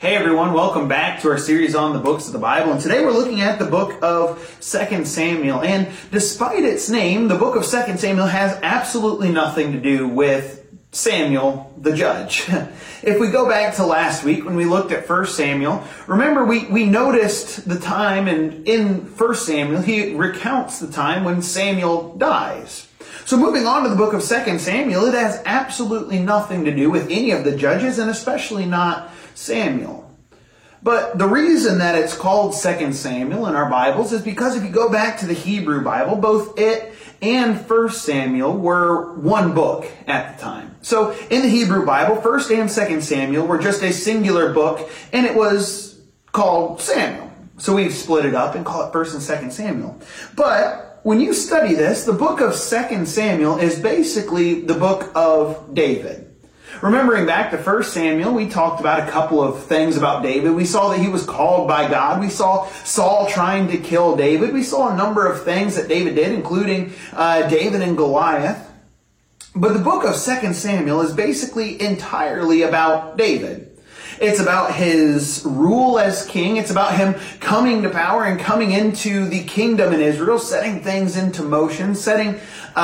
Hey everyone, welcome back to our series on the books of the Bible. And today we're looking at the book of 2 Samuel. And despite its name, the book of 2 Samuel has absolutely nothing to do with Samuel the judge. If we go back to last week when we looked at 1 Samuel, remember we noticed the time, and in 1 Samuel he recounts the time when Samuel dies. So moving on to the book of 2 Samuel, it has absolutely nothing to do with any of the judges, and especially not Samuel. But the reason that it's called 2 Samuel in our Bibles is because if you go back to the Hebrew Bible, both it and 1 Samuel were one book at the time. So in the Hebrew Bible, 1 and 2 Samuel were just a singular book, and it was called Samuel. So we've split it up and call it 1 and 2 Samuel. But when you study this, the book of 2 Samuel is basically the book of David. Remembering back to 1 Samuel, we talked about a couple of things about David. We saw that he was called by God. We saw Saul trying to kill David. We saw a number of things that David did, including David and Goliath. But the book of 2 Samuel is basically entirely about David. It's about his rule as king. It's about him coming to power and coming into the kingdom in Israel, setting things into motion, setting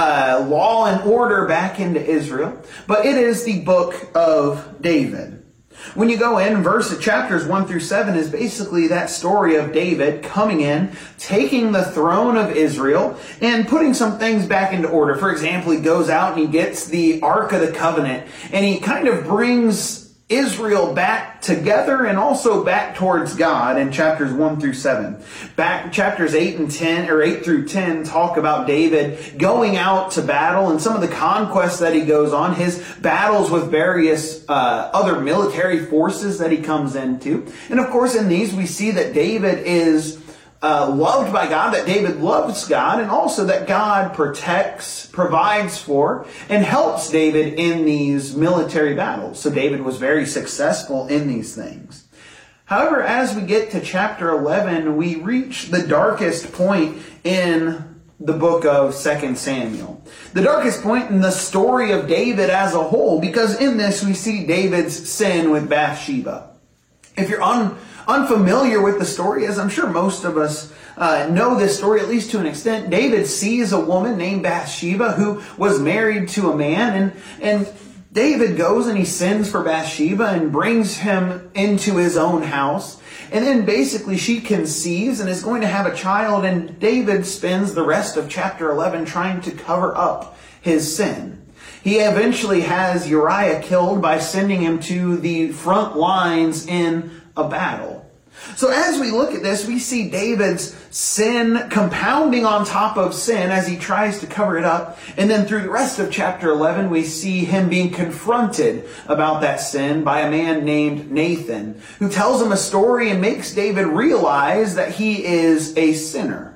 law and order back into Israel. But it is the book of David. When you go in, chapters 1 through 7 is basically that story of David coming in, taking the throne of Israel, and putting some things back into order. For example, he goes out and he gets the Ark of the Covenant, and he kind of brings Israel back together and also back towards God in chapters 1 through 7. Chapters 8 through 10 talk about David going out to battle and some of the conquests that he goes on, his battles with various other military forces that he comes into. And of course in these we see that David is loved by God, that David loves God, and also that God protects, provides for, and helps David in these military battles. So David was very successful in these things. However, as we get to chapter 11, we reach the darkest point in the book of 2 Samuel. The darkest point in the story of David as a whole, because in this we see David's sin with Bathsheba. If you're unfamiliar with the story, as I'm sure most of us know this story, at least to an extent, David sees a woman named Bathsheba who was married to a man, and David goes and he sins for Bathsheba and brings him into his own house. And then basically she conceives and is going to have a child, and David spends the rest of chapter 11 trying to cover up his sin. He eventually has Uriah killed by sending him to the front lines in a battle. So as we look at this, we see David's sin compounding on top of sin as he tries to cover it up. And then through the rest of chapter 11, we see him being confronted about that sin by a man named Nathan, who tells him a story and makes David realize that he is a sinner.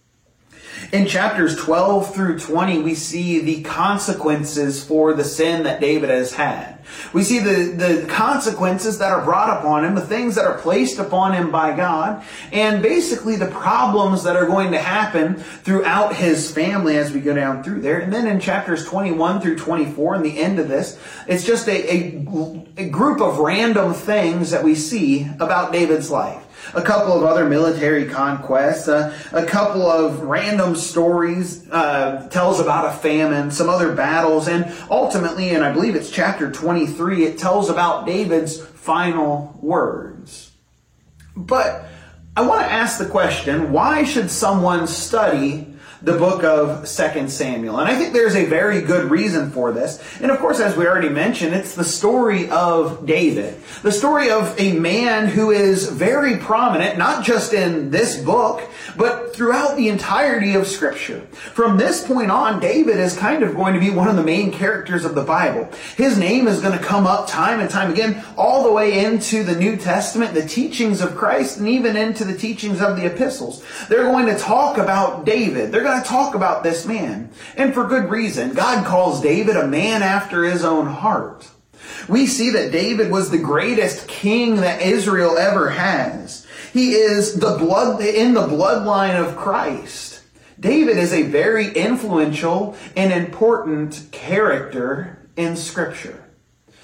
In chapters 12 through 20, we see the consequences for the sin that David has had. We see the consequences that are brought upon him, the things that are placed upon him by God, and basically the problems that are going to happen throughout his family as we go down through there. And then in chapters 21 through 24, and the end of this, it's just a group of random things that we see about David's life. A couple of other military conquests, a couple of random stories, tells about a famine, some other battles, and ultimately, and I believe it's chapter 23, it tells about David's final words. But I want to ask the question, why should someone study the book of 2 Samuel? And I think there's a very good reason for this. And of course, as we already mentioned, it's the story of David. The story of a man who is very prominent, not just in this book, but throughout the entirety of Scripture. From this point on, David is kind of going to be one of the main characters of the Bible. His name is going to come up time and time again, all the way into the New Testament, the teachings of Christ, and even into the teachings of the epistles. They're going to talk about David. They're going to talk about this man. And for good reason. God calls David a man after his own heart. We see that David was the greatest king that Israel ever has. He is in the bloodline of Christ. David is a very influential and important character in Scripture.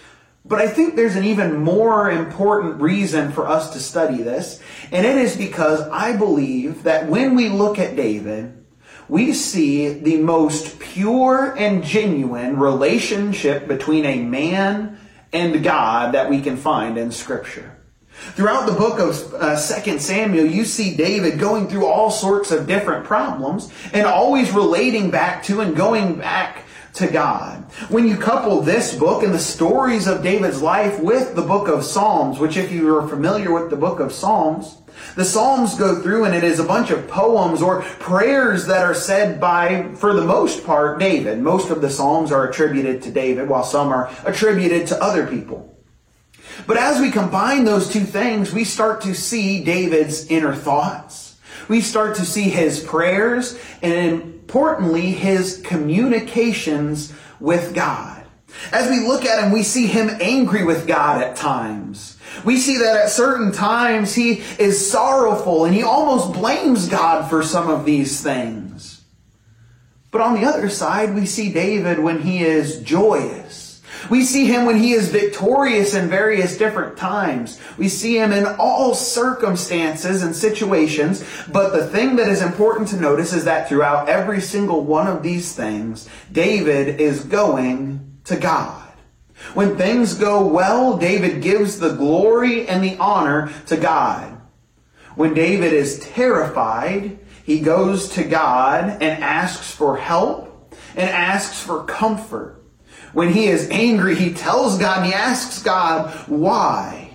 But I think there's an even more important reason for us to study this, and it is because I believe that when we look at David, we see the most pure and genuine relationship between a man and God that we can find in Scripture. Throughout the book of 2 Samuel, you see David going through all sorts of different problems and always relating back to and going back to God. When you couple this book and the stories of David's life with the book of Psalms, which if you are familiar with the book of Psalms, the Psalms go through and it is a bunch of poems or prayers that are said by, for the most part, David. Most of the Psalms are attributed to David, while some are attributed to other people. But as we combine those two things, we start to see David's inner thoughts. We start to see his prayers and, importantly, his communications with God. As we look at him, we see him angry with God at times. We see that at certain times he is sorrowful and he almost blames God for some of these things. But on the other side, we see David when he is joyous. We see him when he is victorious in various different times. We see him in all circumstances and situations. But the thing that is important to notice is that throughout every single one of these things, David is going to God. When things go well, David gives the glory and the honor to God. When David is terrified, he goes to God and asks for help and asks for comfort. When he is angry, he tells God and he asks God why.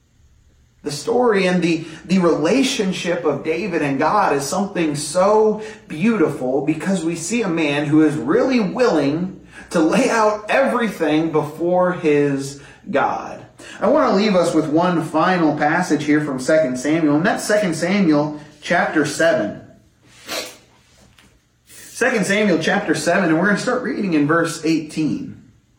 The story and the relationship of David and God is something so beautiful because we see a man who is really willing to lay out everything before his God. I want to leave us with one final passage here from 2 Samuel, and that's 2 Samuel chapter 7. 2 Samuel chapter 7, and we're going to start reading in verse 18.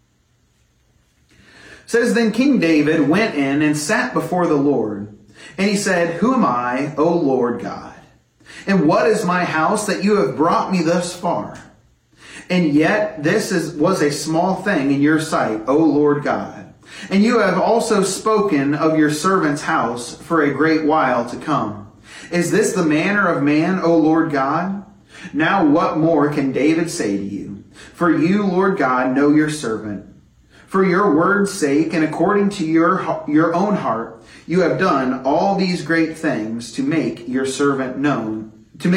It says, Then King David went in and sat before the Lord, and he said, Who am I, O Lord God? And what is my house that you have brought me thus far? And yet this was a small thing in your sight, O Lord God. And you have also spoken of your servant's house for a great while to come. Is this the manner of man, O Lord God? Now what more can David say to you? For you, Lord God, know your servant. For your word's sake and according to your own heart, you have done all these great things to make your servant know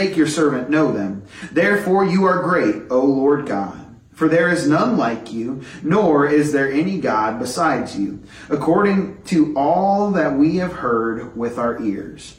them. Therefore you are great, O Lord God. For there is none like you, nor is there any God besides you, according to all that we have heard with our ears.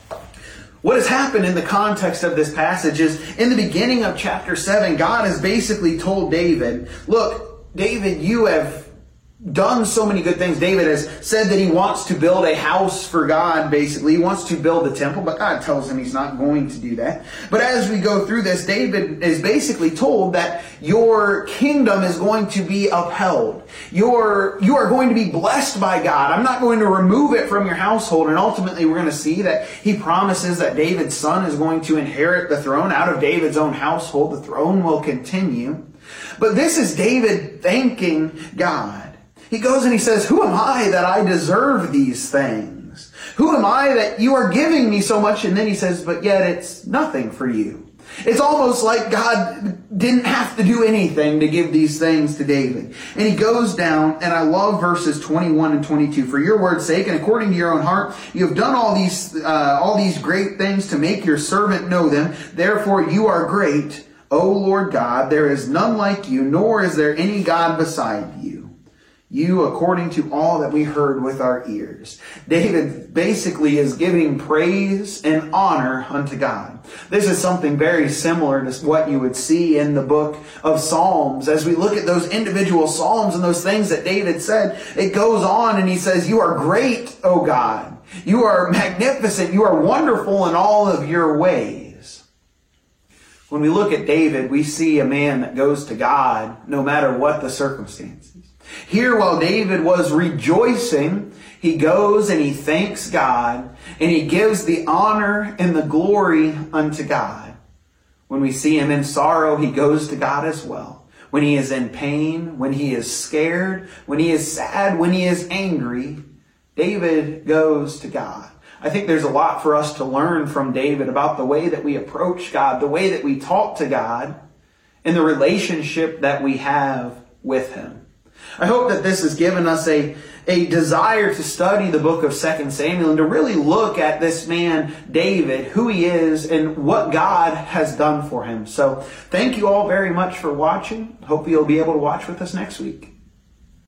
What has happened in the context of this passage is, in the beginning of chapter 7, God has basically told David, look, David, you have done so many good things. David has said that he wants to build a house for God, basically. He wants to build a temple, but God tells him he's not going to do that. But as we go through this, David is basically told that your kingdom is going to be upheld. You are going to be blessed by God. I'm not going to remove it from your household. And ultimately, we're going to see that he promises that David's son is going to inherit the throne out of David's own household. The throne will continue. But this is David thanking God. He goes and he says, Who am I that I deserve these things? Who am I that you are giving me so much? And then he says, but yet it's nothing for you. It's almost like God didn't have to do anything to give these things to David. And he goes down, and I love verses 21 and 22. For your word's sake, and according to your own heart, you have done all these great things to make your servant know them. Therefore you are great, O Lord God. There is none like you, nor is there any God beside you. You, according to all that we heard with our ears. David basically is giving praise and honor unto God. This is something very similar to what you would see in the book of Psalms. As we look at those individual Psalms and those things that David said, it goes on and he says, You are great, O God. You are magnificent. You are wonderful in all of your ways. When we look at David, we see a man that goes to God no matter what the circumstances. Here, while David was rejoicing, he goes and he thanks God, and he gives the honor and the glory unto God. When we see him in sorrow, he goes to God as well. when he is in pain, when he is scared, when he is sad, when he is angry, David goes to God. I think there's a lot for us to learn from David about the way that we approach God, the way that we talk to God, and the relationship that we have with him. I hope that this has given us a desire to study the book of 2 Samuel and to really look at this man, David, who he is and what God has done for him. So thank you all very much for watching. Hope you'll be able to watch with us next week.